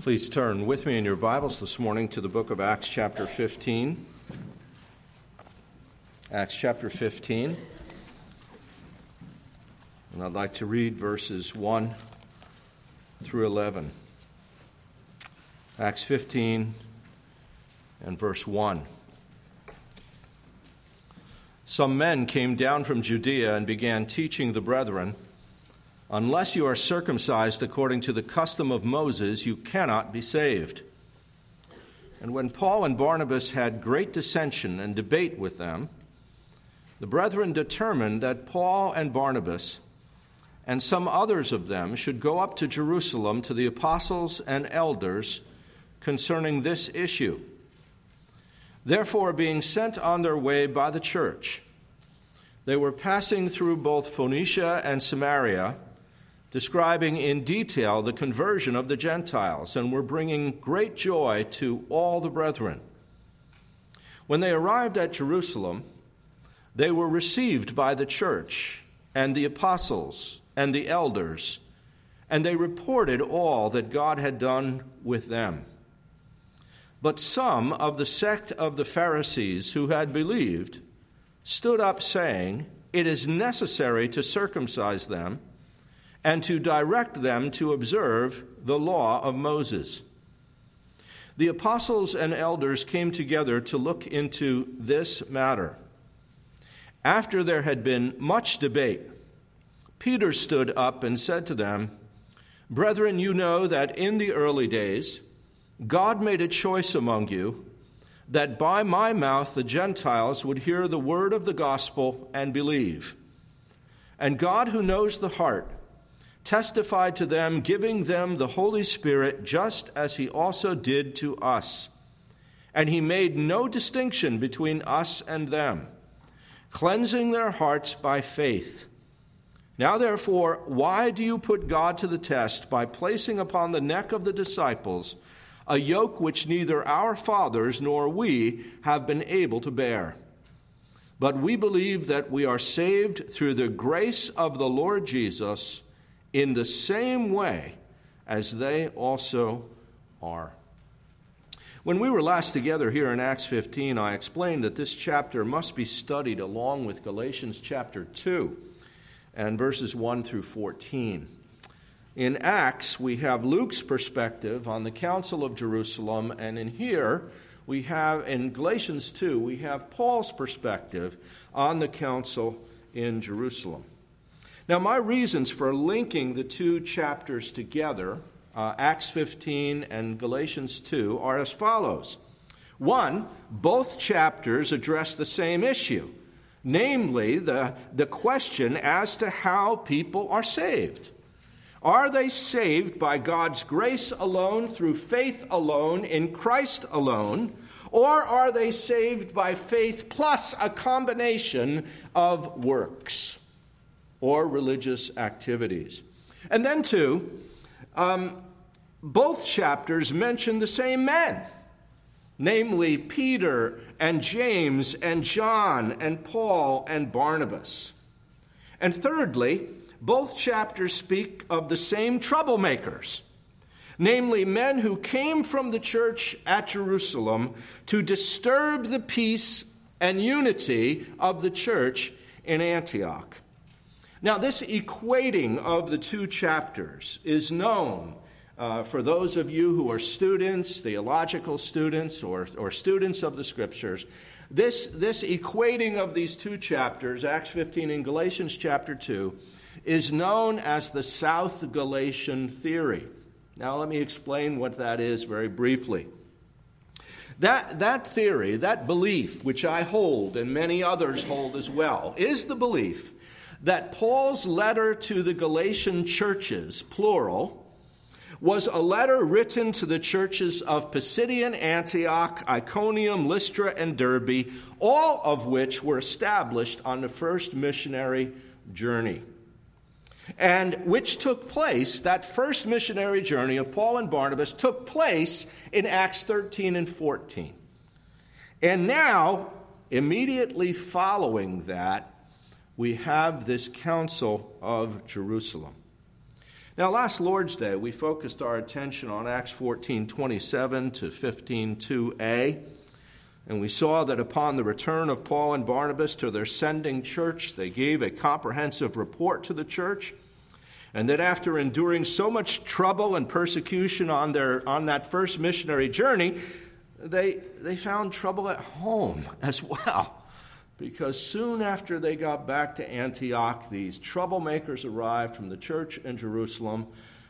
Please turn with me in your Bibles this morning to the book of Acts chapter 15. Acts chapter 15. And I'd like to read verses 1 through 11. Acts 15 and verse 1. Some men came down from Judea and began teaching the brethren, "Unless you are circumcised according to the custom of Moses, you cannot be saved." And when Paul and Barnabas had great dissension and debate with them, the brethren determined that Paul and Barnabas and some others of them should go up to Jerusalem to the apostles and elders concerning this issue. Therefore, being sent on their way by the church, they were passing through both Phoenicia and Samaria, describing in detail the conversion of the Gentiles, and were bringing great joy to all the brethren. When they arrived at Jerusalem, they were received by the church and the apostles and the elders, and they reported all that God had done with them. But some of the sect of the Pharisees who had believed stood up, saying, "It is necessary to circumcise them and to direct them to observe the law of Moses." The apostles and elders came together to look into this matter. After there had been much debate, Peter stood up and said to them, "Brethren, you know that in the early days God made a choice among you that by my mouth the Gentiles would hear the word of the gospel and believe. And God, who knows the heart, testified to them, giving them the Holy Spirit, just as he also did to us. And he made no distinction between us and them, cleansing their hearts by faith. Now, therefore, why do you put God to the test by placing upon the neck of the disciples a yoke which neither our fathers nor we have been able to bear? But we believe that we are saved through the grace of the Lord Jesus, in the same way as they also are." When we were last together here in Acts 15, I explained that this chapter must be studied along with Galatians chapter 2 and verses 1 through 14. In Acts, we have Luke's perspective on the Council of Jerusalem, and in Galatians 2, we have Paul's perspective on the Council in Jerusalem. Now, my reasons for linking the two chapters together, Acts 15 and Galatians 2, are as follows. One, both chapters address the same issue, namely the question as to how people are saved. Are they saved by God's grace alone, through faith alone, in Christ alone, or are they saved by faith plus a combination of works or religious activities? And then two, both chapters mention the same men, namely Peter and James and John and Paul and Barnabas. And thirdly, both chapters speak of the same troublemakers, namely men who came from the church at Jerusalem to disturb the peace and unity of the church in Antioch. Now, this equating of the two chapters is known for those of you who are students, theological students, or students of the Scriptures. This equating of these two chapters, Acts 15 and Galatians chapter 2, is known as the South Galatian theory. Now, let me explain what that is very briefly. That theory, that belief, which I hold and many others hold as well, is the belief that Paul's letter to the Galatian churches, plural, was a letter written to the churches of Pisidian Antioch, Iconium, Lystra, and Derbe, all of which were established on the first missionary journey. And which took place, that first missionary journey of Paul and Barnabas took place in Acts 13 and 14. And now, immediately following that, we have this Council of Jerusalem. Now, last Lord's Day, we focused our attention on Acts 14:27 to 15:2a, and we saw that upon the return of Paul and Barnabas to their sending church, they gave a comprehensive report to the church, and that after enduring so much trouble and persecution on that first missionary journey, they found trouble at home as well. Because soon after they got back to Antioch, these troublemakers arrived from the church in Jerusalem,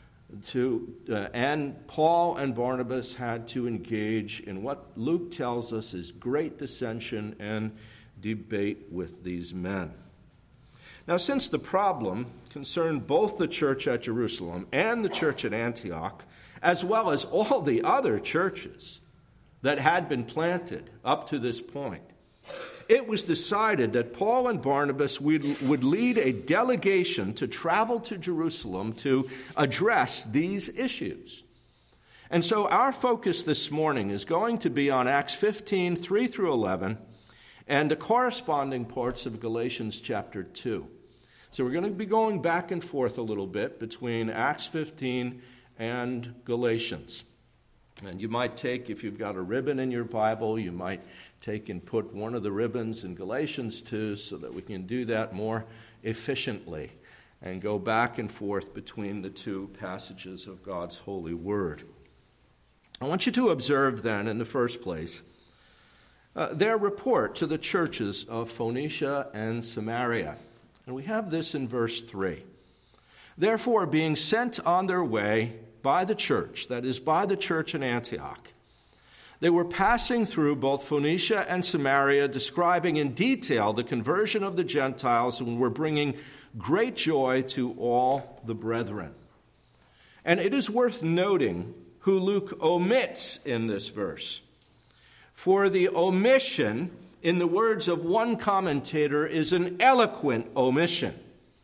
and Paul and Barnabas had to engage in what Luke tells us is great dissension and debate with these men. Now, since the problem concerned both the church at Jerusalem and the church at Antioch, as well as all the other churches that had been planted up to this point, it was decided that Paul and Barnabas would lead a delegation to travel to Jerusalem to address these issues. And so our focus this morning is going to be on Acts 15, 3 through 11, and the corresponding parts of Galatians chapter 2. So we're going to be going back and forth a little bit between Acts 15 and Galatians. And you might take, if you've got a ribbon in your Bible, you might take and put one of the ribbons in Galatians 2 so that we can do that more efficiently and go back and forth between the two passages of God's holy word. I want you to observe then, in the first place, their report to the churches of Phoenicia and Samaria. And we have this in verse 3. Therefore, being sent on their way by the church, that is, by the church in Antioch, they were passing through both Phoenicia and Samaria, describing in detail the conversion of the Gentiles, and were bringing great joy to all the brethren. And it is worth noting who Luke omits in this verse. For the omission, in the words of one commentator, is an eloquent omission.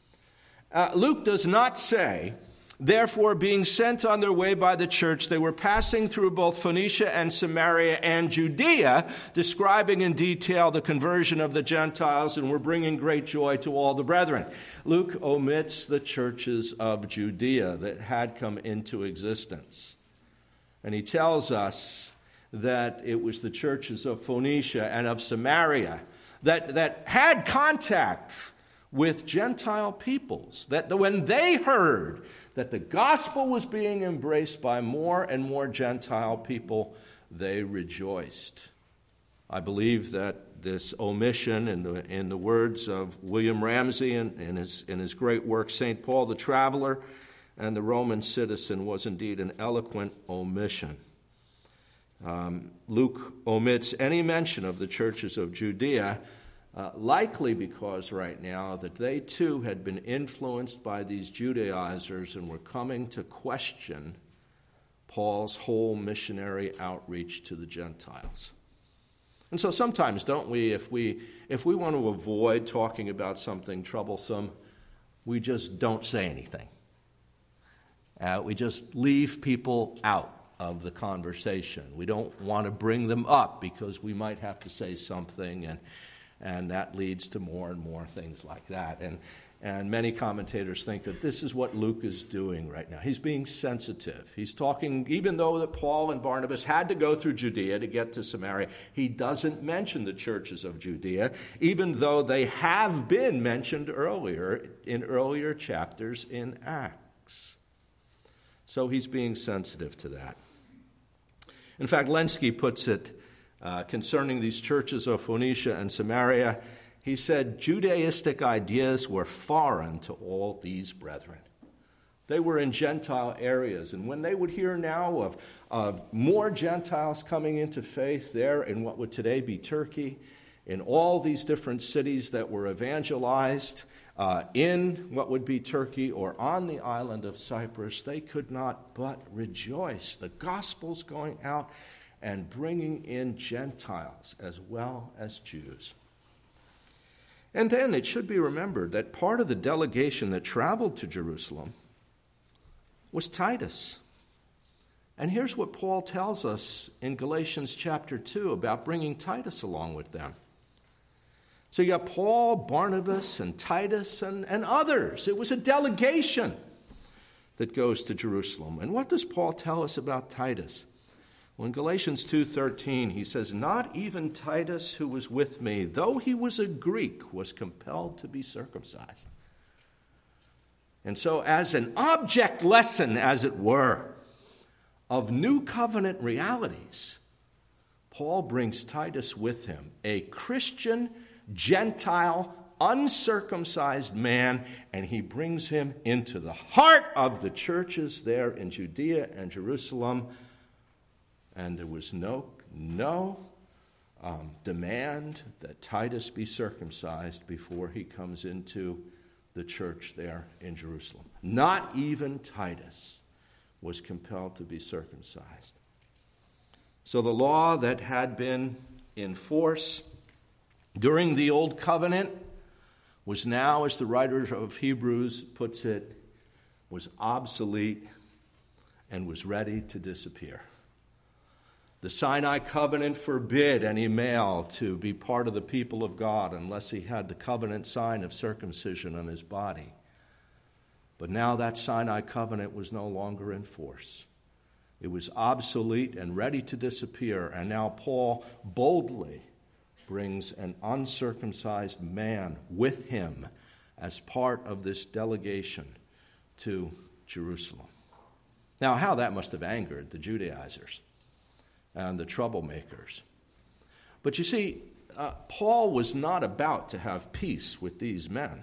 Luke does not say, therefore, being sent on their way by the church, they were passing through both Phoenicia and Samaria and Judea, describing in detail the conversion of the Gentiles, and were bringing great joy to all the brethren. Luke omits the churches of Judea that had come into existence. And he tells us that it was the churches of Phoenicia and of Samaria that had contact with Gentile peoples, that when they heard that the gospel was being embraced by more and more Gentile people, they rejoiced. I believe that this omission, in the words of William Ramsey in his great work, St. Paul the Traveler and the Roman Citizen, was indeed an eloquent omission. Luke omits any mention of the churches of Judea, likely because right now that they too had been influenced by these Judaizers and were coming to question Paul's whole missionary outreach to the Gentiles. And so sometimes, don't we, if we want to avoid talking about something troublesome, we just don't say anything. We just leave people out of the conversation. We don't want to bring them up because we might have to say something, and that leads to more and more things like that. And many commentators think that this is what Luke is doing right now. He's being sensitive. He's talking, even though that Paul and Barnabas had to go through Judea to get to Samaria, he doesn't mention the churches of Judea, even though they have been mentioned earlier in earlier chapters in Acts. So he's being sensitive to that. In fact, Lenski puts it concerning these churches of Phoenicia and Samaria, he said, Judaistic ideas were foreign to all these brethren. They were in Gentile areas, and when they would hear now of more Gentiles coming into faith there in what would today be Turkey, in all these different cities that were evangelized in what would be Turkey or on the island of Cyprus, they could not but rejoice. The gospel's going out and bringing in Gentiles as well as Jews. And then it should be remembered that part of the delegation that traveled to Jerusalem was Titus. And here's what Paul tells us in Galatians chapter 2 about bringing Titus along with them. So you got Paul, Barnabas, and Titus, and others. It was a delegation that goes to Jerusalem. And what does Paul tell us about Titus? Well, in Galatians 2:13, he says, "Not even Titus, who was with me, though he was a Greek, was compelled to be circumcised." And so as an object lesson, as it were, of new covenant realities, Paul brings Titus with him, a Christian, Gentile, uncircumcised man, and he brings him into the heart of the churches there in Judea and Jerusalem. And there was no demand that Titus be circumcised before he comes into the church there in Jerusalem. Not even Titus was compelled to be circumcised. So the law that had been in force during the Old Covenant was now, as the writer of Hebrews puts it, was obsolete and was ready to disappear. The Sinai covenant forbid any male to be part of the people of God unless he had the covenant sign of circumcision on his body. But now that Sinai covenant was no longer in force. It was obsolete and ready to disappear, and now Paul boldly brings an uncircumcised man with him as part of this delegation to Jerusalem. Now, how that must have angered the Judaizers and the troublemakers. But you see, Paul was not about to have peace with these men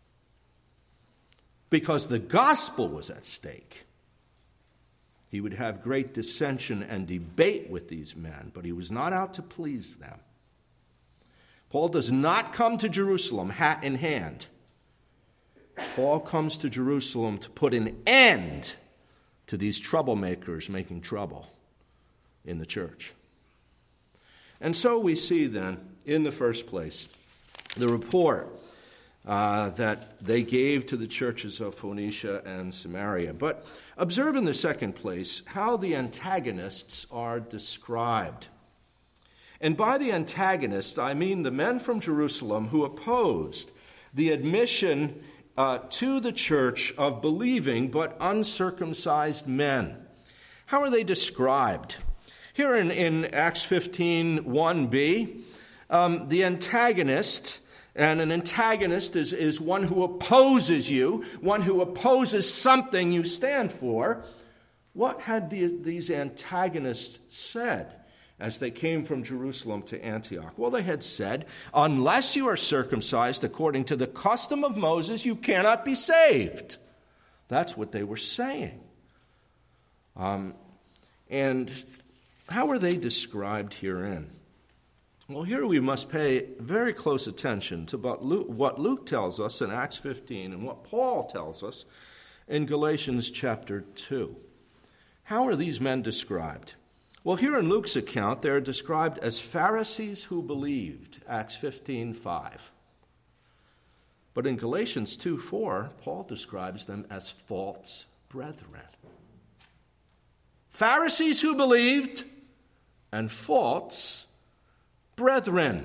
because the gospel was at stake. He would have great dissension and debate with these men, but he was not out to please them. Paul does not come to Jerusalem hat in hand. Paul comes to Jerusalem to put an end to these troublemakers making trouble in the church. And so we see then, in the first place, the report that they gave to the churches of Phoenicia and Samaria. But observe in the second place how the antagonists are described. And by the antagonists, I mean the men from Jerusalem who opposed the admission to the church of believing but uncircumcised men. How are they described? Here in Acts 15:1b, the antagonist, and an antagonist is one who opposes you, one who opposes something you stand for. What had these antagonists said as they came from Jerusalem to Antioch? Well, they had said, unless you are circumcised according to the custom of Moses, you cannot be saved. That's what they were saying. And how are they described herein? Well, here we must pay very close attention to what Luke tells us in Acts 15 and what Paul tells us in Galatians chapter 2. How are these men described? Well, here in Luke's account, they're described as Pharisees who believed, Acts 15:5. But in Galatians 2:4, Paul describes them as false brethren. Pharisees who believed and false brethren.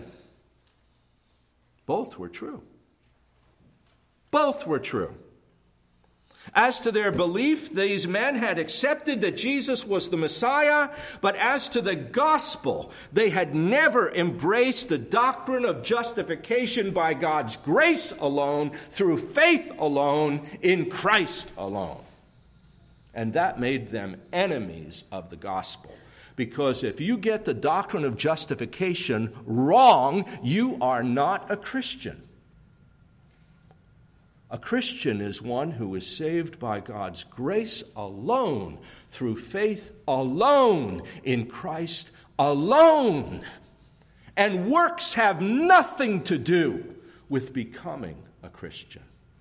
Both were true. Both were true. As to their belief, these men had accepted that Jesus was the Messiah, but as to the gospel, they had never embraced the doctrine of justification by God's grace alone, through faith alone, in Christ alone. And that made them enemies of the gospel. Because if you get the doctrine of justification wrong, you are not a Christian. A Christian is one who is saved by God's grace alone, through faith alone, in Christ alone. And works have nothing to do with becoming a Christian.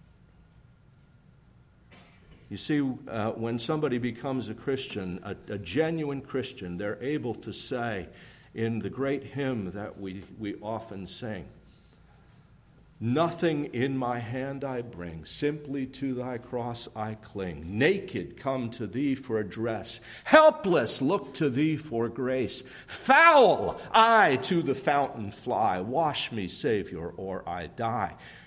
You see, when somebody becomes a Christian, a genuine Christian, they're able to say in the great hymn that we often sing, "Nothing in my hand I bring, simply to thy cross I cling. Naked come to thee for a dress, helpless look to thee for grace. Foul I to the fountain fly, wash me, Savior, or I die."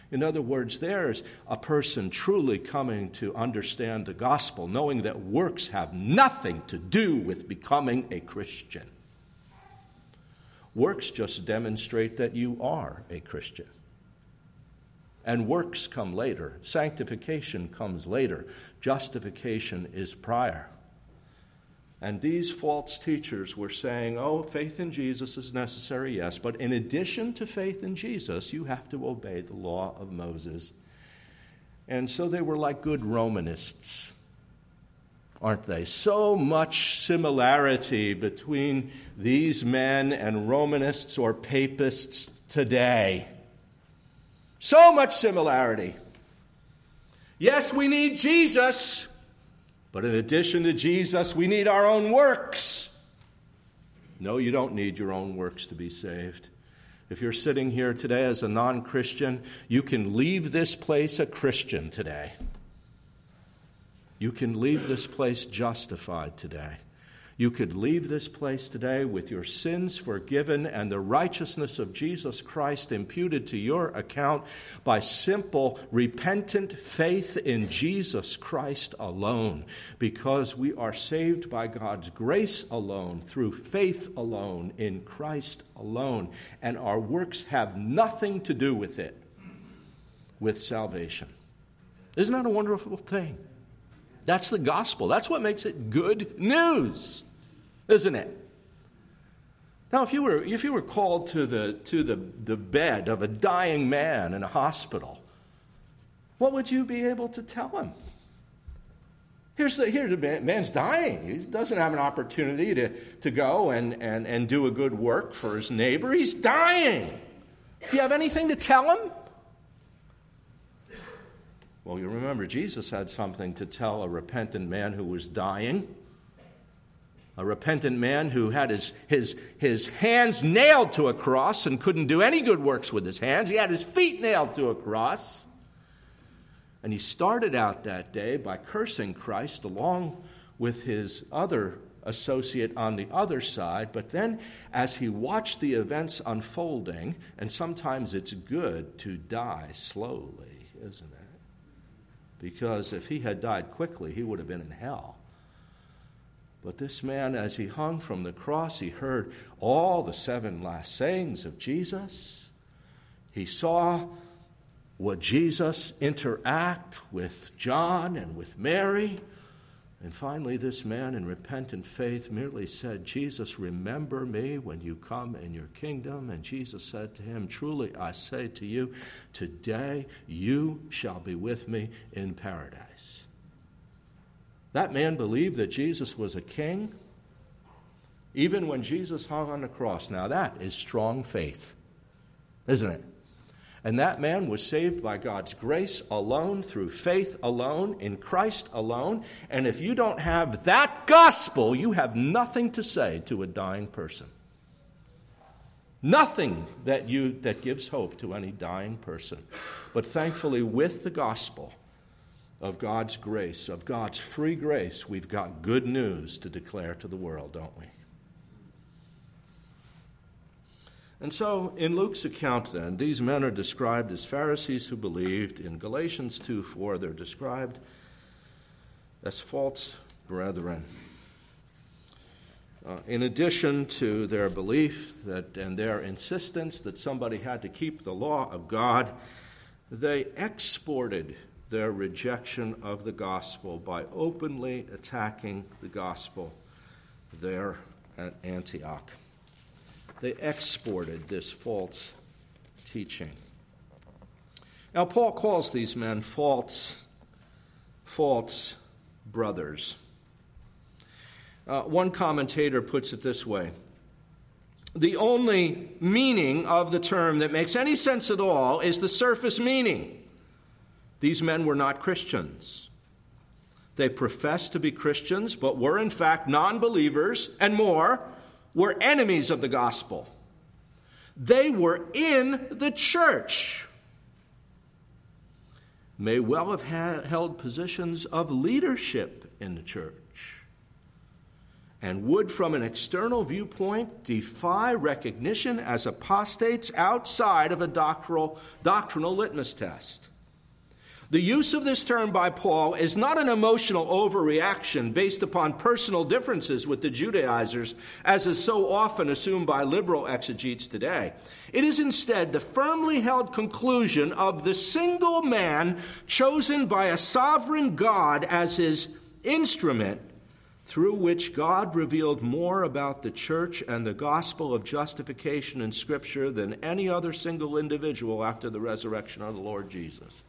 In other words, there's a person truly coming to understand the gospel, knowing that works have nothing to do with becoming a Christian. Works just demonstrate that you are a Christian. And works come later. Sanctification comes later. Justification is prior. And these false teachers were saying, oh, faith in Jesus is necessary, yes, but in addition to faith in Jesus, you have to obey the law of Moses. And so they were like good Romanists, aren't they? So much similarity between these men and Romanists or Papists today. So much similarity. Yes, we need Jesus, but in addition to Jesus, we need our own works. No, you don't need your own works to be saved. If you're sitting here today as a non-Christian, you can leave this place a Christian today. You can leave this place justified today. You could leave this place today with your sins forgiven and the righteousness of Jesus Christ imputed to your account by simple, repentant faith in Jesus Christ alone, because we are saved by God's grace alone, through faith alone, in Christ alone, and our works have nothing to do with it, with salvation. Isn't that a wonderful thing? That's the gospel. That's what makes it good news, isn't it? Now, if you were called to the bed of a dying man in a hospital, what would you be able to tell him? Here's the man's dying. He doesn't have an opportunity to go and do a good work for his neighbor. He's dying. Do you have anything to tell him? Well, you remember Jesus had something to tell a repentant man who was dying. A repentant man who had his hands nailed to a cross and couldn't do any good works with his hands. He had his feet nailed to a cross. And he started out that day by cursing Christ along with his other associate on the other side. But then as he watched the events unfolding, and sometimes it's good to die slowly, isn't it? Because if he had died quickly, he would have been in hell. But this man, as he hung from the cross, he heard all the 7 last sayings of Jesus. He saw what Jesus interact with John and with Mary. And finally, this man in repentant faith merely said, Jesus, remember me when you come in your kingdom. And Jesus said to him, truly I say to you, today you shall be with me in paradise. That man believed that Jesus was a king, even when Jesus hung on the cross. Now that is strong faith, isn't it? And that man was saved by God's grace alone, through faith alone, in Christ alone. And if you don't have that gospel, you have nothing to say to a dying person. Nothing that gives hope to any dying person. But thankfully, with the gospel of God's grace, of God's free grace, we've got good news to declare to the world, don't we? And so, in Luke's account then, these men are described as Pharisees who believed. In Galatians 2:4, they're described as false brethren. In addition to their belief and their insistence that somebody had to keep the law of God, they exported their rejection of the gospel by openly attacking the gospel there at Antioch. They exported this false teaching. Now, Paul calls these men false brothers. One commentator puts it this way: the only meaning of the term that makes any sense at all is the surface meaning. These men were not Christians. They professed to be Christians, but were in fact non-believers, and more, were enemies of the gospel. They were in the church, may well have held positions of leadership in the church. and would, from an external viewpoint, defy recognition as apostates outside of a doctrinal litmus test. The use of this term by Paul is not an emotional overreaction based upon personal differences with the Judaizers, as is so often assumed by liberal exegetes today. It is instead the firmly held conclusion of the single man chosen by a sovereign God as his instrument, through which God revealed more about the church and the gospel of justification in Scripture than any other single individual after the resurrection of the Lord Jesus.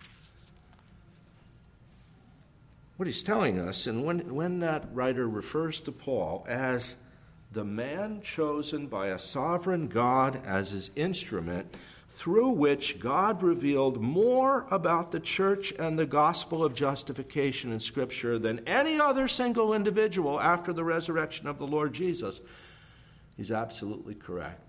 What he's telling us, and when that writer refers to Paul as the man chosen by a sovereign God as his instrument, through which God revealed more about the church and the gospel of justification in Scripture than any other single individual after the resurrection of the Lord Jesus, he's absolutely correct.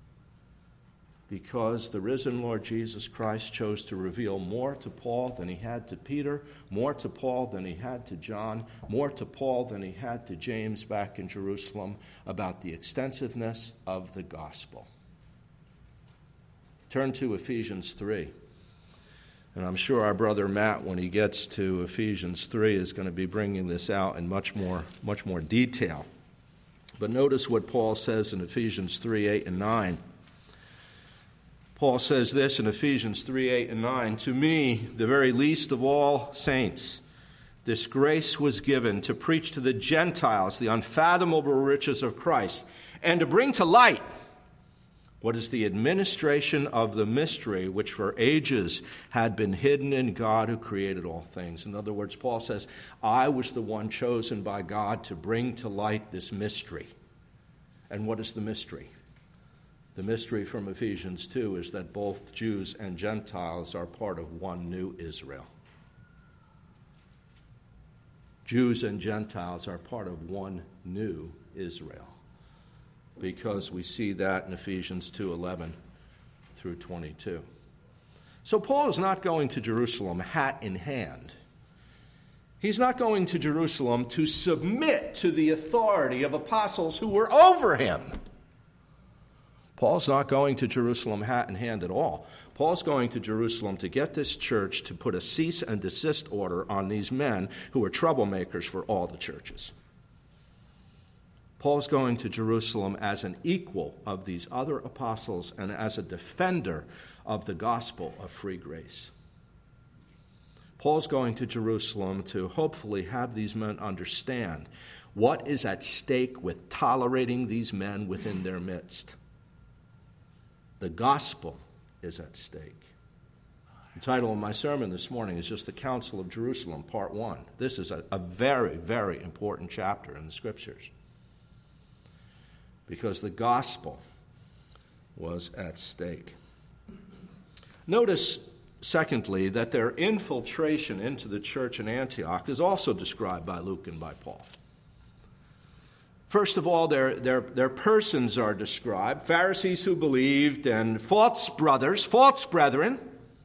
Because the risen Lord Jesus Christ chose to reveal more to Paul than he had to Peter, more to Paul than he had to John, more to Paul than he had to James back in Jerusalem about the extensiveness of the gospel. Turn to Ephesians 3. And I'm sure our brother Matt, when he gets to Ephesians 3, is going to be bringing this out in much more detail. But notice what Paul says in Ephesians 3, 8, and 9. Paul says this in Ephesians 3, 8, and 9, "To me, the very least of all saints, this grace was given to preach to the Gentiles the unfathomable riches of Christ, and to bring to light what is the administration of the mystery which for ages had been hidden in God who created all things." In other words, Paul says, I was the one chosen by God to bring to light this mystery. And what is the mystery? The mystery from Ephesians 2 is that both Jews and Gentiles are part of one new Israel. Jews and Gentiles are part of one new Israel, because we see that in Ephesians 2:11 through 22. So Paul is not going to Jerusalem hat in hand. He's not going to Jerusalem to submit to the authority of apostles who were over him. Paul's not going to Jerusalem hat in hand at all. Paul's going to Jerusalem to get this church to put a cease and desist order on these men who are troublemakers for all the churches. Paul's going to Jerusalem as an equal of these other apostles and as a defender of the gospel of free grace. Paul's going to Jerusalem to hopefully have these men understand what is at stake with tolerating these men within their midst. The gospel is at stake. The title of my sermon this morning is just the Council of Jerusalem, Part 1. This is a very, very important chapter in the Scriptures, because the gospel was at stake. Notice, secondly, that their infiltration into the church in Antioch is also described by Luke and by Paul. First of all, their persons are described, Pharisees who believed and false brethren.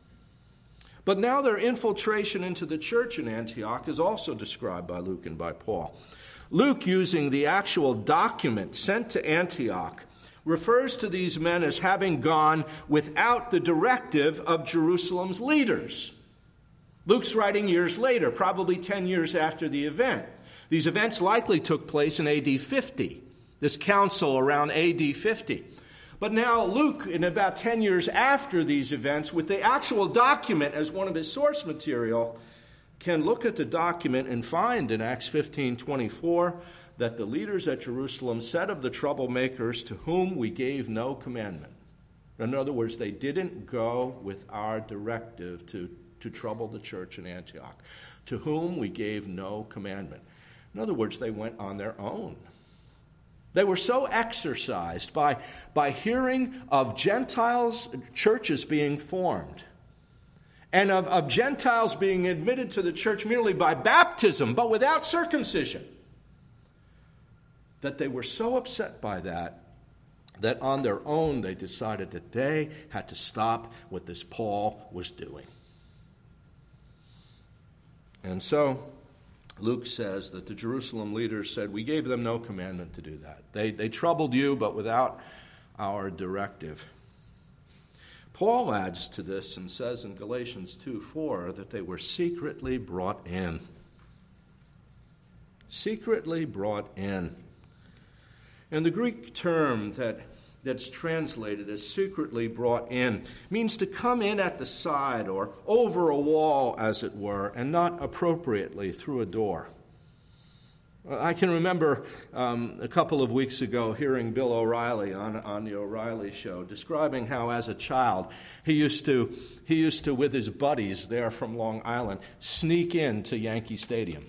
But now their infiltration into the church in Antioch is also described by Luke and by Paul. Luke, using the actual document sent to Antioch, refers to these men as having gone without the directive of Jerusalem's leaders. Luke's writing years later, probably 10 years after the event. These events likely took place in AD 50, this council around AD 50. But now Luke, in about 10 years after these events, with the actual document as one of his source material, can look at the document and find in Acts 15:24 that the leaders at Jerusalem said of the troublemakers, to whom we gave no commandment. In other words, they didn't go with our directive to trouble the church in Antioch, to whom we gave no commandment. In other words, they went on their own. They were so exercised by hearing of Gentiles' churches being formed and of Gentiles being admitted to the church merely by baptism, but without circumcision, that they were so upset by that on their own they decided that they had to stop what this Paul was doing. And so Luke says that the Jerusalem leaders said, "We gave them no commandment to do that. They troubled you, but without our directive." Paul adds to this and says in Galatians 2:4 that they were secretly brought in. Secretly brought in. And the Greek term that's translated as secretly brought in means to come in at the side or over a wall, as it were, and not appropriately through a door. I can remember a couple of weeks ago hearing Bill O'Reilly on the O'Reilly Show describing how as a child he used to, with his buddies there from Long Island, sneak into Yankee Stadium.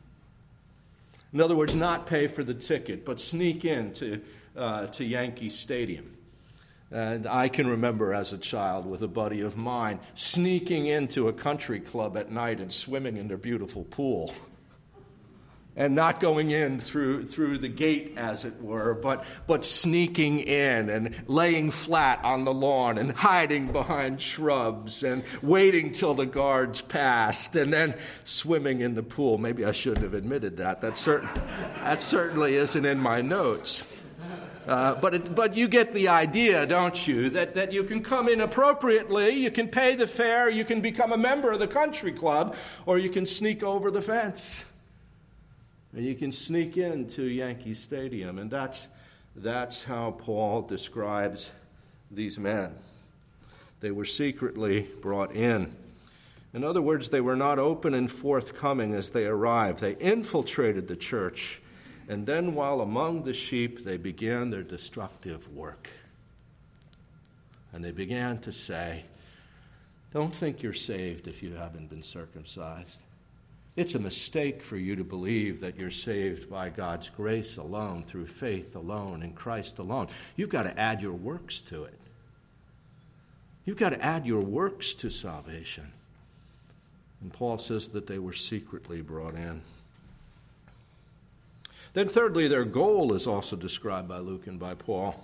In other words, not pay for the ticket, but sneak into to Yankee Stadium. And I can remember as a child with a buddy of mine sneaking into a country club at night and swimming in their beautiful pool. And not going in through the gate, as it were, but sneaking in and laying flat on the lawn and hiding behind shrubs and waiting till the guards passed and then swimming in the pool. Maybe I shouldn't have admitted that. That certainly isn't in my notes. But you get the idea, don't you, that you can come in appropriately, you can pay the fare, you can become a member of the country club, or you can sneak over the fence. And you can sneak into Yankee Stadium. And that's how Paul describes these men. They were secretly brought in. In other words, they were not open and forthcoming as they arrived. They infiltrated the church. And then while among the sheep, they began their destructive work. And they began to say, "Don't think you're saved if you haven't been circumcised. It's a mistake for you to believe that you're saved by God's grace alone, through faith alone, in Christ alone. You've got to add your works to it. You've got to add your works to salvation." And Paul says that they were secretly brought in. Then thirdly, their goal is also described by Luke and by Paul.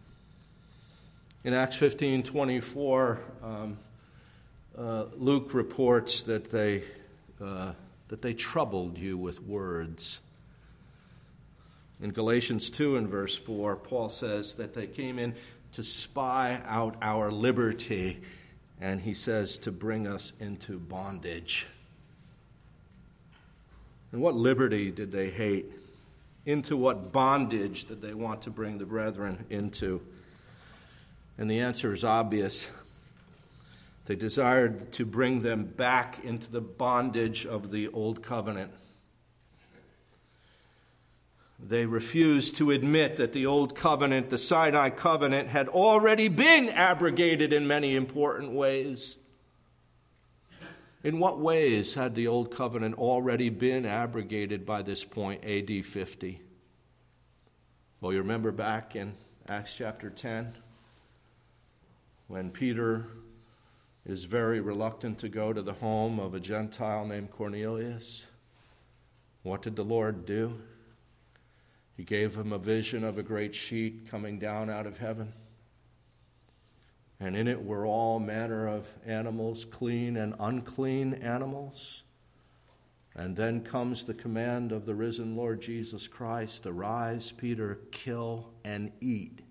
In Acts 15:24, Luke reports that they troubled you with words. In Galatians 2 and verse 4, Paul says that they came in to spy out our liberty, and he says to bring us into bondage. And what liberty did they hate? Into what bondage did they want to bring the brethren into? And the answer is obvious. They desired to bring them back into the bondage of the old covenant. They refused to admit that the old covenant, the Sinai covenant, had already been abrogated in many important ways. In what ways had the old covenant already been abrogated by this point, AD 50? Well, you remember back in Acts chapter 10, when Peter is very reluctant to go to the home of a Gentile named Cornelius. What did the Lord do? He gave him a vision of a great sheet coming down out of heaven. And in it were all manner of animals, clean and unclean animals. And then comes the command of the risen Lord Jesus Christ, "Arise, Peter, kill and eat."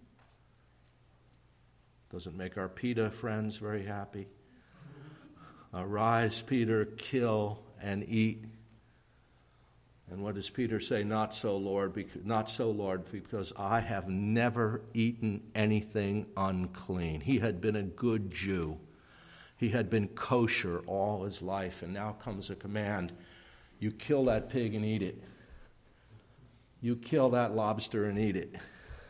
Doesn't make our PETA friends very happy. "Arise, Peter, kill and eat." And what does Peter say? Not so, Lord, because I have never eaten anything unclean." He had been a good Jew. He had been kosher all his life, and now comes a command. You kill that pig and eat it. You kill that lobster and eat it.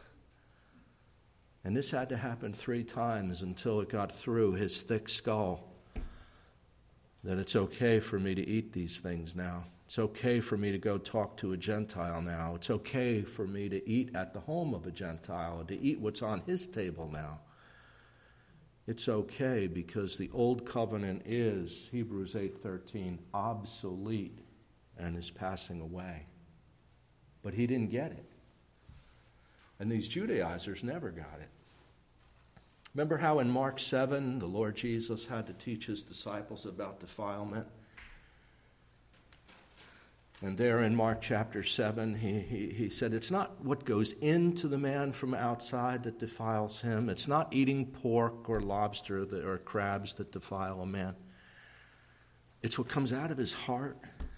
And this had to happen 3 times until it got through his thick skull that it's okay for me to eat these things now. It's okay for me to go talk to a Gentile now. It's okay for me to eat at the home of a Gentile and to eat what's on his table now. It's okay because the old covenant is, Hebrews 8:13, obsolete and is passing away. But he didn't get it. And these Judaizers never got it. Remember how in Mark 7, the Lord Jesus had to teach his disciples about defilement? And there in Mark chapter 7, he said, it's not what goes into the man from outside that defiles him. It's not eating pork or lobster or crabs that defile a man. It's what comes out of his heart.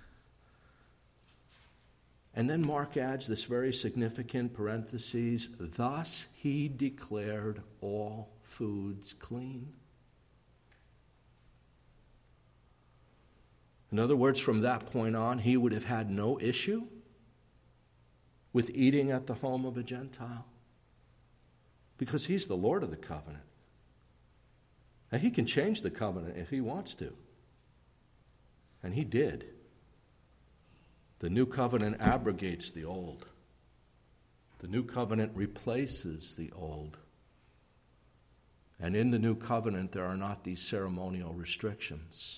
And then Mark adds this very significant parenthesis, thus he declared all foods clean. In other words, from that point on, he would have had no issue with eating at the home of a Gentile because he's the Lord of the covenant. And he can change the covenant if he wants to. And he did. The new covenant abrogates the old. The new covenant replaces the old. And in the new covenant, there are not these ceremonial restrictions.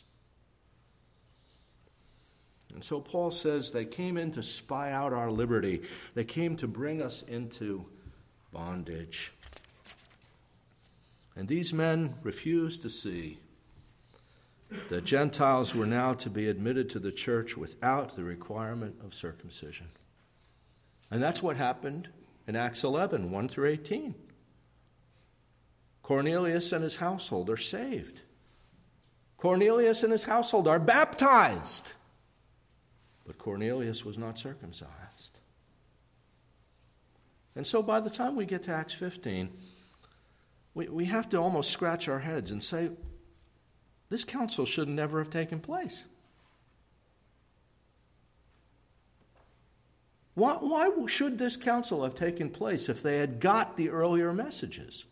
And so Paul says they came in to spy out our liberty. They came to bring us into bondage. And these men refused to see that Gentiles were now to be admitted to the church without the requirement of circumcision. And that's what happened in Acts 11, 1 through 18. Cornelius and his household are saved. Cornelius and his household are baptized. But Cornelius was not circumcised. And so by the time we get to Acts 15, we have to almost scratch our heads and say, this council should never have taken place. Why should this council have taken place if they had got the earlier messages?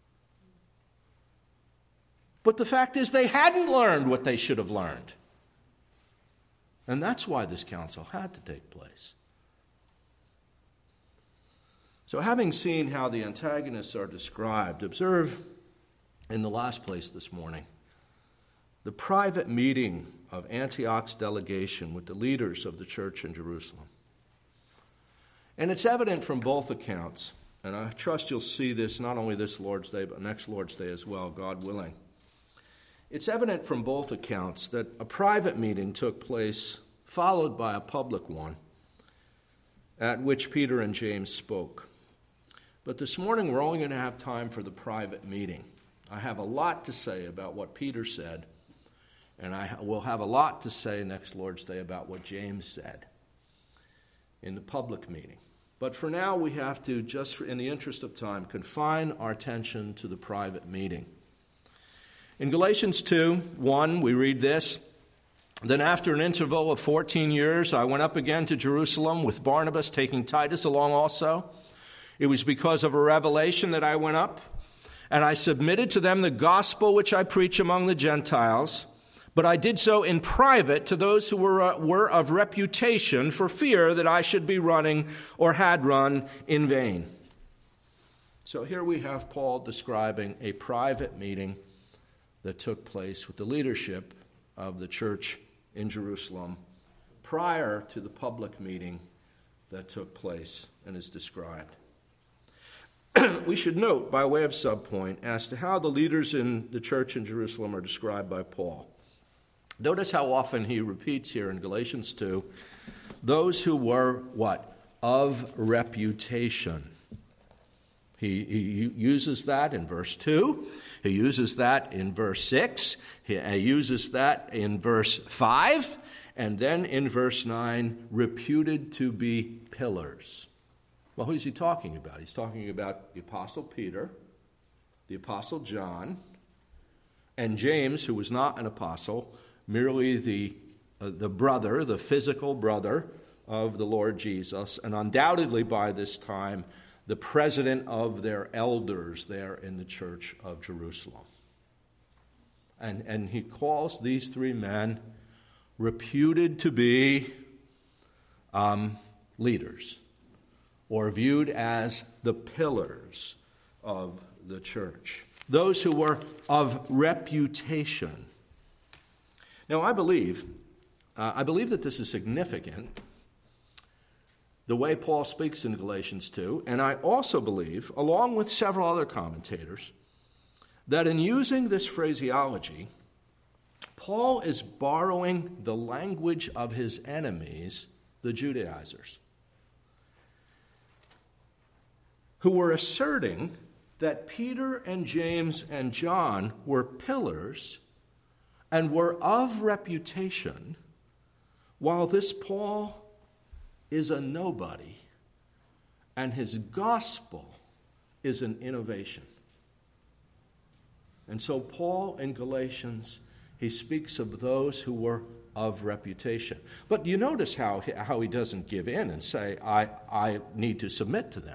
But the fact is they hadn't learned what they should have learned. And that's why this council had to take place. So having seen how the antagonists are described, observe in the last place this morning the private meeting of Antioch's delegation with the leaders of the church in Jerusalem. And it's evident from both accounts, and I trust you'll see this not only this Lord's Day, but next Lord's Day as well, God willing. It's evident from both accounts that a private meeting took place, followed by a public one, at which Peter and James spoke. But this morning we're only going to have time for the private meeting. I have a lot to say about what Peter said, and I will have a lot to say next Lord's Day about what James said in the public meeting. But for now, we have to, in the interest of time, confine our attention to the private meeting. In Galatians 2:1, we read this, "Then after an interval of 14 years, I went up again to Jerusalem with Barnabas, taking Titus along also. It was because of a revelation that I went up, and I submitted to them the gospel which I preach among the Gentiles. But I did so in private to those who were of reputation, for fear that I should be running or had run in vain." So here we have Paul describing a private meeting that took place with the leadership of the church in Jerusalem prior to the public meeting that took place and is described. We should note, by way of subpoint, as to how the leaders in the church in Jerusalem are described by Paul. Notice how often he repeats here in Galatians 2, those who were, what? Of reputation. He uses that in verse 2. He uses that in verse 6. He uses that in verse 5. And then in verse 9, reputed to be pillars. Well, who is he talking about? He's talking about the Apostle Peter, the Apostle John, and James, who was not an apostle, merely the brother, the physical brother of the Lord Jesus, and undoubtedly by this time the president of their elders there in the church of Jerusalem. And he calls these three men reputed to be leaders, or viewed as the pillars of the church. Those who were of reputation. Now, I believe that this is significant, the way Paul speaks in Galatians 2, and I also believe, along with several other commentators, that in using this phraseology, Paul is borrowing the language of his enemies the Judaizers, who were asserting that Peter and James and John were pillars and were of reputation, while this Paul is a nobody and his gospel is an innovation. And so Paul in Galatians, he speaks of those who were of reputation. But you notice how he doesn't give in and say, I need to submit to them.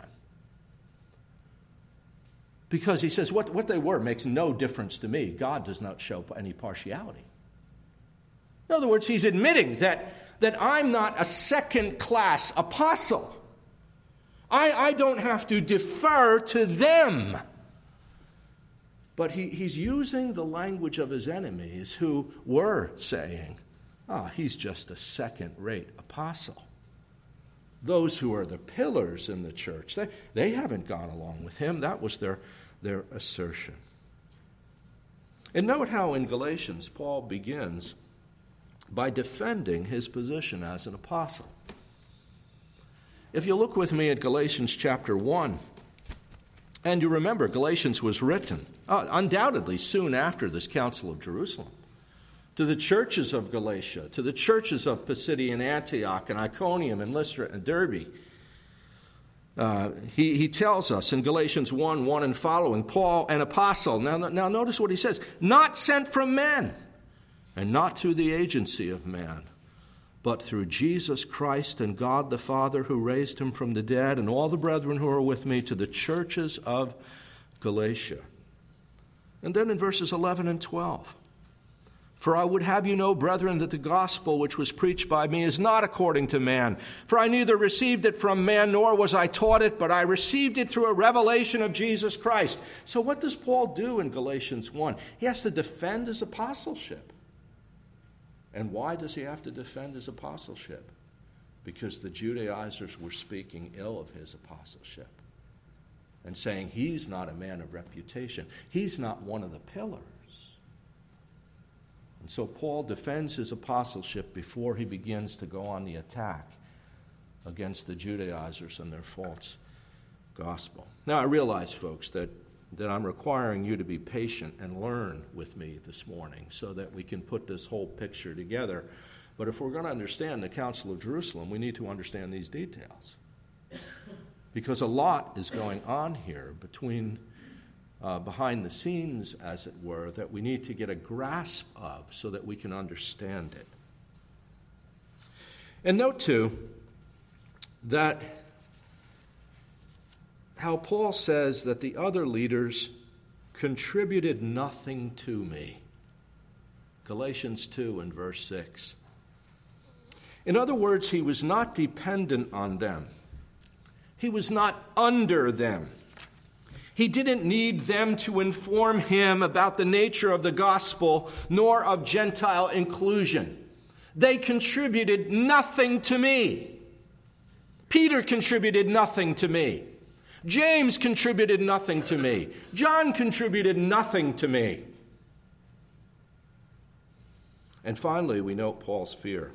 Because he says, what they were makes no difference to me. God does not show any partiality. In other words, he's admitting that I'm not a second-class apostle. I don't have to defer to them. But he's using the language of his enemies who were saying, he's just a second-rate apostle. Those who are the pillars in the church, they haven't gone along with him. That was their assertion. And note how in Galatians, Paul begins by defending his position as an apostle. If you look with me at Galatians chapter 1, and you remember Galatians was written undoubtedly soon after this Council of Jerusalem, to the churches of Galatia, to the churches of Pisidian Antioch and Iconium and Lystra and Derbe. He tells us in Galatians 1 and following, Paul, an apostle. Now notice what he says. Not sent from men, and not through the agency of man, but through Jesus Christ and God the Father who raised him from the dead, and all the brethren who are with me, to the churches of Galatia. And then in verses 11 and 12, for I would have you know, brethren, that the gospel which was preached by me is not according to man. For I neither received it from man, nor was I taught it, but I received it through a revelation of Jesus Christ. So what does Paul do in Galatians 1? He has to defend his apostleship. And why does he have to defend his apostleship? Because the Judaizers were speaking ill of his apostleship and saying he's not a man of reputation. He's not one of the pillars. And so Paul defends his apostleship before he begins to go on the attack against the Judaizers and their false gospel. Now, I realize, folks, that I'm requiring you to be patient and learn with me this morning so that we can put this whole picture together. But if we're going to understand the Council of Jerusalem, we need to understand these details. Because a lot is going on here behind the scenes, as it were, that we need to get a grasp of so that we can understand it. And note, too, that how Paul says that the other leaders contributed nothing to me. Galatians 2 and verse 6. In other words, he was not dependent on them. He was not under them. He didn't need them to inform him about the nature of the gospel, nor of Gentile inclusion. They contributed nothing to me. Peter contributed nothing to me. James contributed nothing to me. John contributed nothing to me. And finally, we note Paul's fear.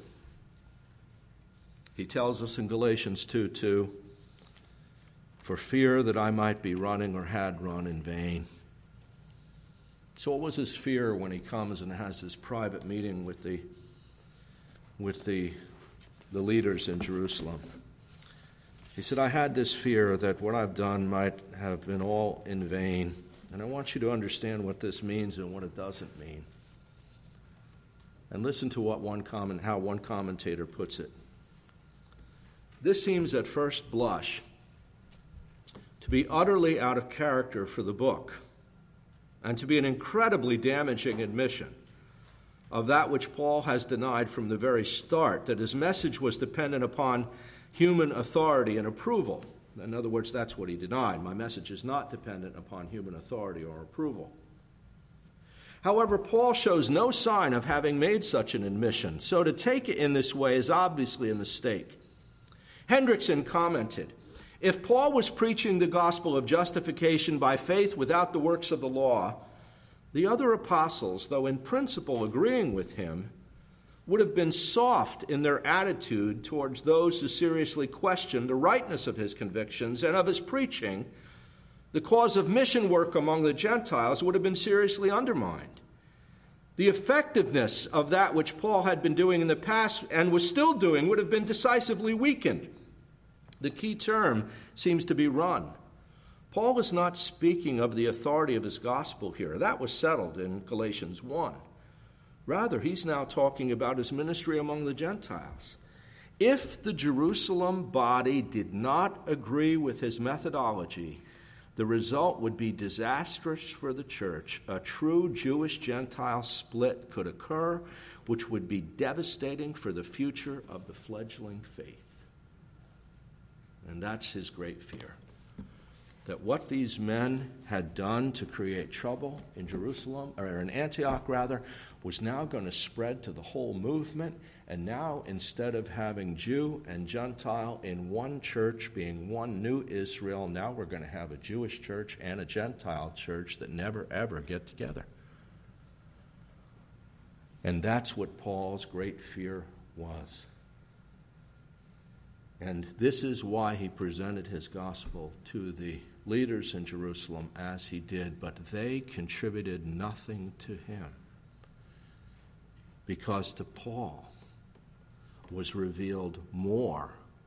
He tells us in Galatians 2:2, for fear that I might be running or had run in vain. So what was his fear when he comes and has this private meeting with the leaders in Jerusalem? He said, I had this fear that what I've done might have been all in vain. And I want you to understand what this means and what it doesn't mean. And listen to how one commentator puts it. This seems at first blush to be utterly out of character for the book, and to be an incredibly damaging admission of that which Paul has denied from the very start, that his message was dependent upon human authority and approval. In other words, that's what he denied. My message is not dependent upon human authority or approval. However, Paul shows no sign of having made such an admission, so to take it in this way is obviously a mistake. Hendrickson commented, if Paul was preaching the gospel of justification by faith without the works of the law, the other apostles, though in principle agreeing with him, would have been soft in their attitude towards those who seriously questioned the rightness of his convictions and of his preaching, the cause of mission work among the Gentiles would have been seriously undermined. The effectiveness of that which Paul had been doing in the past and was still doing would have been decisively weakened. The key term seems to be run. Paul is not speaking of the authority of his gospel here. That was settled in Galatians 1. Rather, he's now talking about his ministry among the Gentiles. If the Jerusalem body did not agree with his methodology, the result would be disastrous for the church. A true Jewish-Gentile split could occur, which would be devastating for the future of the fledgling faith. And that's his great fear, that what these men had done to create trouble in Jerusalem, or in Antioch rather, was now going to spread to the whole movement. And now, instead of having Jew and Gentile in one church, being one new Israel, now we're going to have a Jewish church and a Gentile church that never, ever get together. And that's what Paul's great fear was. And this is why he presented his gospel to the leaders in Jerusalem as he did, but they contributed nothing to him, because to Paul was revealed more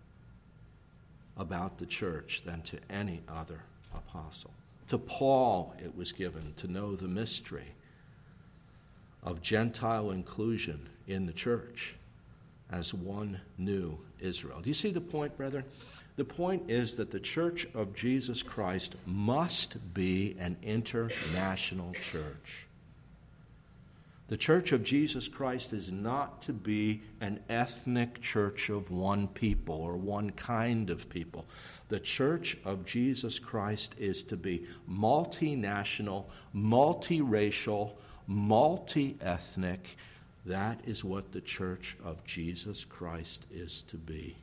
about the church than to any other apostle. To Paul it was given to know the mystery of Gentile inclusion in the church as one new Israel. Do you see the point, brethren? The point is that the church of Jesus Christ must be an international church. The church of Jesus Christ is not to be an ethnic church of one people or one kind of people. The church of Jesus Christ is to be multinational, multiracial, multi-ethnic. That is what the church of Jesus Christ is to be.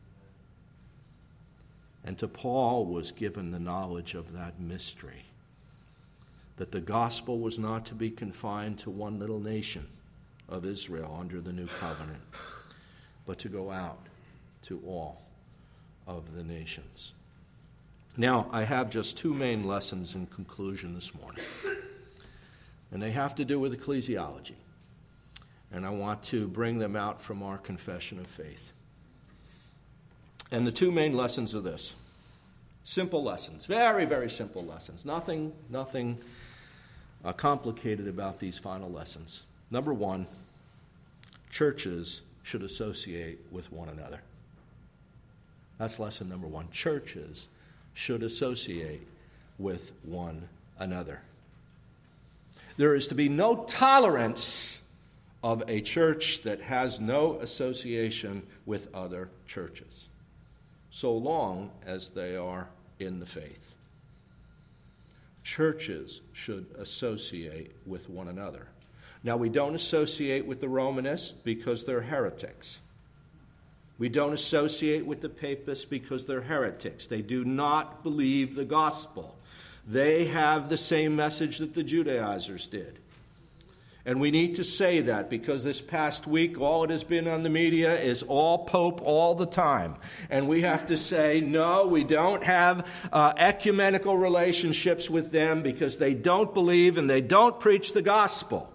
And to Paul was given the knowledge of that mystery, that the gospel was not to be confined to one little nation of Israel under the new covenant, but to go out to all of the nations. Now, I have just two main lessons in conclusion this morning, and they have to do with ecclesiology, and I want to bring them out from our confession of faith. And the two main lessons are this. Simple lessons, very, very simple lessons. Nothing complicated about these final lessons. Number one, churches should associate with one another. That's lesson number one. Churches should associate with one another. There is to be no tolerance of a church that has no association with other churches, so long as they are in the faith. Churches should associate with one another. Now, we don't associate with the Romanists because they're heretics. We don't associate with the Papists because they're heretics. They do not believe the gospel. They have the same message that the Judaizers did. And we need to say that because this past week, all it has been on the media is all Pope all the time. And we have to say, no, we don't have ecumenical relationships with them because they don't believe and they don't preach the gospel.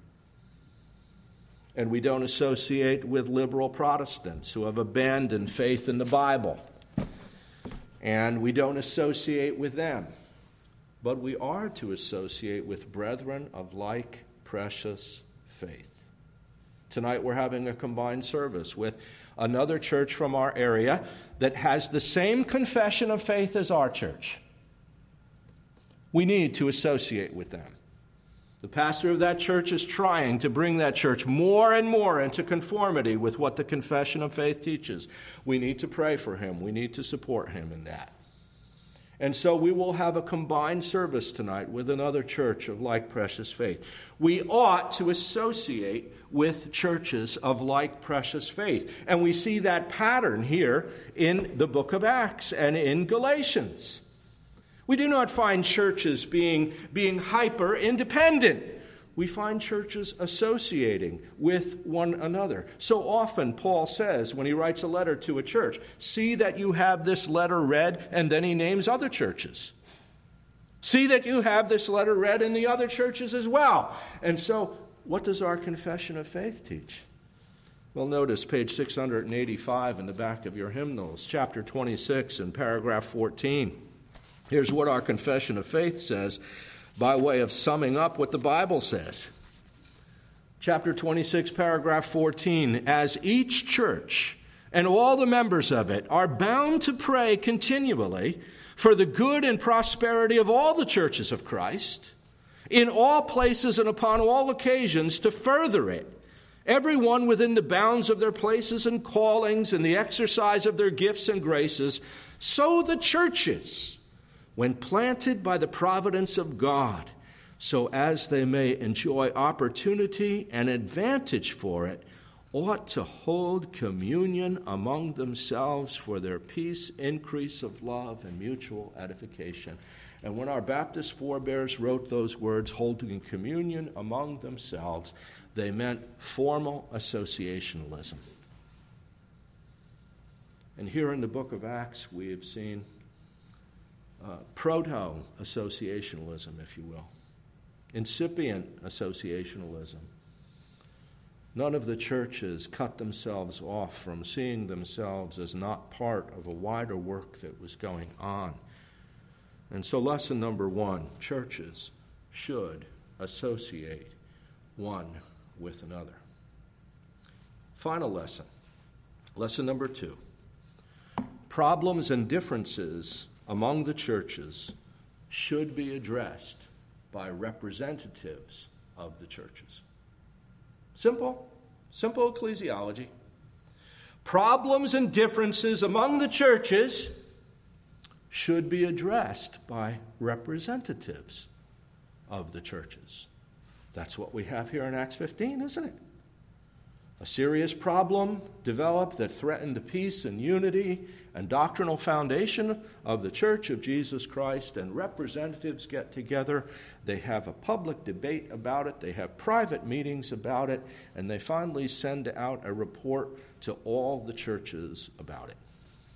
And we don't associate with liberal Protestants who have abandoned faith in the Bible. And we don't associate with them. But we are to associate with brethren of like precious faith. Tonight we're having a combined service with another church from our area that has the same confession of faith as our church. We need to associate with them. The pastor of that church is trying to bring that church more and more into conformity with what the confession of faith teaches. We need to pray for him. We need to support him in that. And so we will have a combined service tonight with another church of like precious faith. We ought to associate with churches of like precious faith. And we see that pattern here in the book of Acts and in Galatians. We do not find churches being hyper-independent. we find churches associating with one another. So often, Paul says, when he writes a letter to a church, see that you have this letter read, and then he names other churches. See that you have this letter read in the other churches as well. And so, what does our confession of faith teach? Well, notice page 685 in the back of your hymnals, chapter 26 and paragraph 14. Here's what our confession of faith says by way of summing up what the Bible says. Chapter 26, paragraph 14. As each church and all the members of it are bound to pray continually for the good and prosperity of all the churches of Christ, in all places and upon all occasions to further it, everyone within the bounds of their places and callings and the exercise of their gifts and graces, so the churches, when planted by the providence of God, so as they may enjoy opportunity and advantage for it, ought to hold communion among themselves for their peace, increase of love, and mutual edification. And when our Baptist forebears wrote those words, holding communion among themselves, they meant formal associationalism. And here in the book of Acts, we have seen proto-associationalism, if you will, incipient associationalism. None of the churches cut themselves off from seeing themselves as not part of a wider work that was going on. And so lesson number one, churches should associate one with another. Final lesson, lesson number two. Problems and differences among the churches should be addressed by representatives of the churches. Simple ecclesiology. Problems and differences among the churches should be addressed by representatives of the churches. That's what we have here in Acts 15, isn't it? A serious problem developed that threatened the peace and unity and doctrinal foundation of the Church of Jesus Christ, and representatives get together. They have a public debate about it. They have private meetings about it, and they finally send out a report to all the churches about it.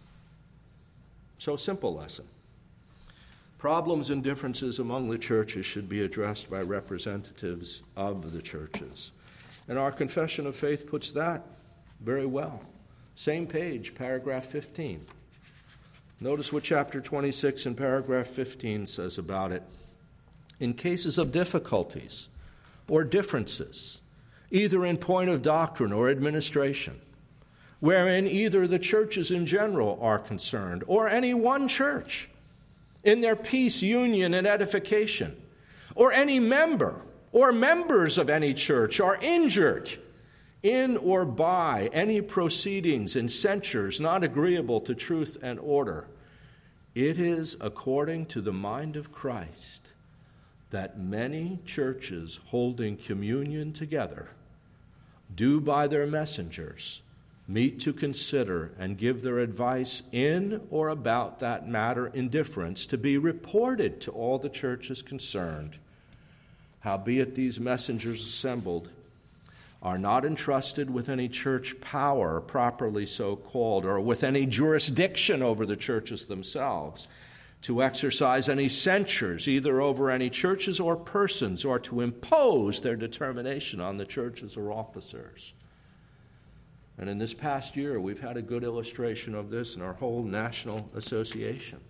So, simple lesson. Problems and differences among the churches should be addressed by representatives of the churches. And our confession of faith puts that very well. Same page, paragraph 15. Notice what chapter 26 and paragraph 15 says about it. In cases of difficulties or differences, either in point of doctrine or administration, wherein either the churches in general are concerned or any one church in their peace, union, and edification, or any member or members of any church are injured in or by any proceedings and censures not agreeable to truth and order, it is according to the mind of Christ that many churches holding communion together do by their messengers meet to consider and give their advice in or about that matter in difference to be reported to all the churches concerned. Howbeit these messengers assembled are not entrusted with any church power, properly so called, or with any jurisdiction over the churches themselves, to exercise any censures either over any churches or persons, or to impose their determination on the churches or officers. And in this past year, we've had a good illustration of this in our whole national association.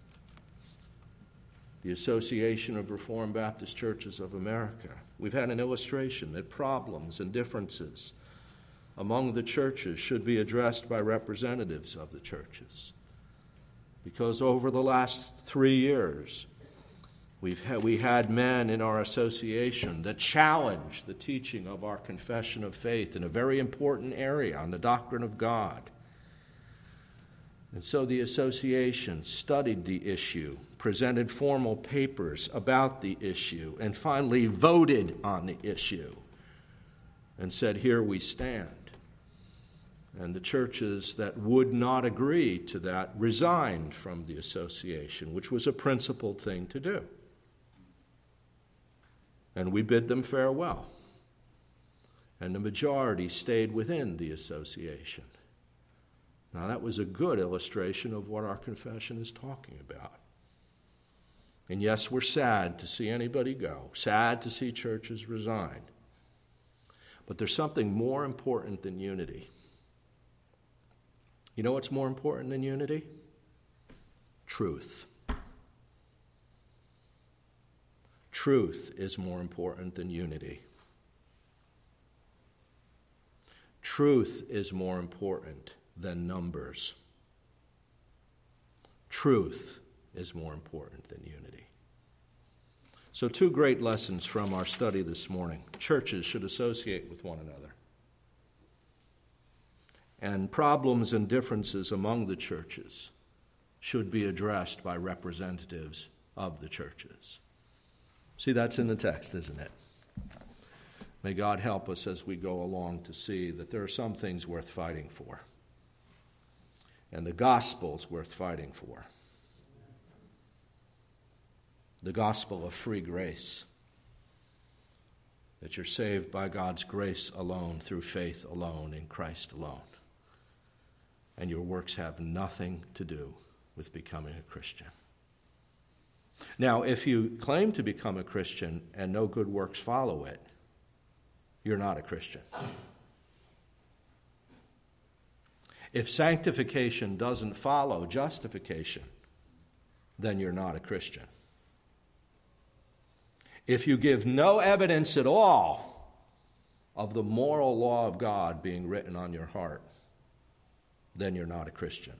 The Association of Reformed Baptist Churches of America. We've had an illustration that problems and differences among the churches should be addressed by representatives of the churches. Because over the last 3 years, we had men in our association that challenged the teaching of our confession of faith in a very important area on the doctrine of God. And so the association studied the issue, presented formal papers about the issue, and finally voted on the issue and said, here we stand. And the churches that would not agree to that resigned from the association, which was a principled thing to do. And we bid them farewell. And the majority stayed within the association. Now, that was a good illustration of what our confession is talking about. And yes, we're sad to see anybody go, sad to see churches resign. But there's something more important than unity. You know what's more important than unity? Truth. Truth is more important than unity. Truth is more important than numbers. Truth is more important than unity. So, two great lessons from our study this morning. Churches should associate with one another. And problems and differences among the churches should be addressed by representatives of the churches. See, that's in the text, isn't it? May God help us as we go along to see that there are some things worth fighting for. And the gospel's worth fighting for. The gospel of free grace. That you're saved by God's grace alone, through faith alone, in Christ alone. And your works have nothing to do with becoming a Christian. Now, if you claim to become a Christian and no good works follow it, you're not a Christian. If sanctification doesn't follow justification, then you're not a Christian. If you give no evidence at all of the moral law of God being written on your heart, then you're not a Christian.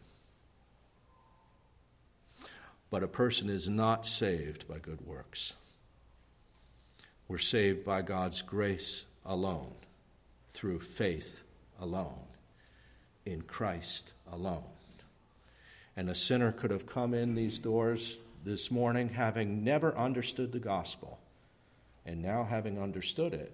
But a person is not saved by good works. We're saved by God's grace alone, through faith alone, in Christ alone. And a sinner could have come in these doors this morning having never understood the gospel, and now having understood it,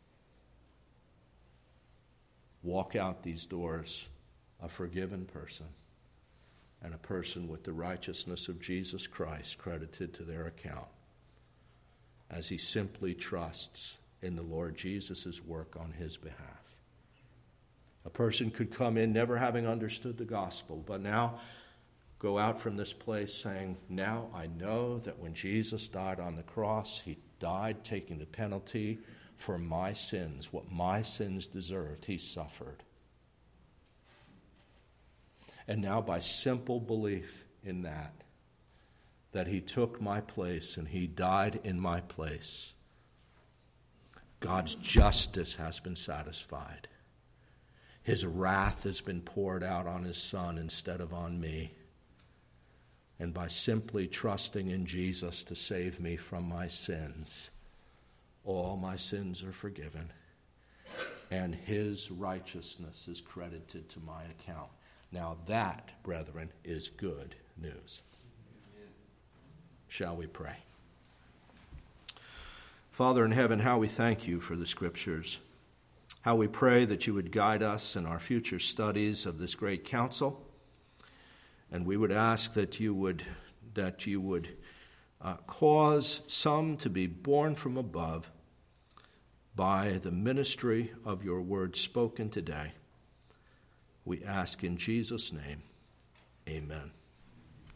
walk out these doors a forgiven person, and a person with the righteousness of Jesus Christ credited to their account, as he simply trusts in the Lord Jesus' work on his behalf. A person could come in never having understood the gospel, but now go out from this place saying, now I know that when Jesus died on the cross, he died taking the penalty for my sins, what my sins deserved, he suffered. And now by simple belief in that he took my place and he died in my place, God's justice has been satisfied. His wrath has been poured out on his Son instead of on me. And by simply trusting in Jesus to save me from my sins, all my sins are forgiven, and his righteousness is credited to my account. Now that, brethren, is good news. Shall we pray? Father in heaven, how we thank you for the Scriptures. How we pray that you would guide us in our future studies of this great counsel. And we would ask that you would cause some to be born from above by the ministry of your word spoken today. We ask in Jesus' name, amen.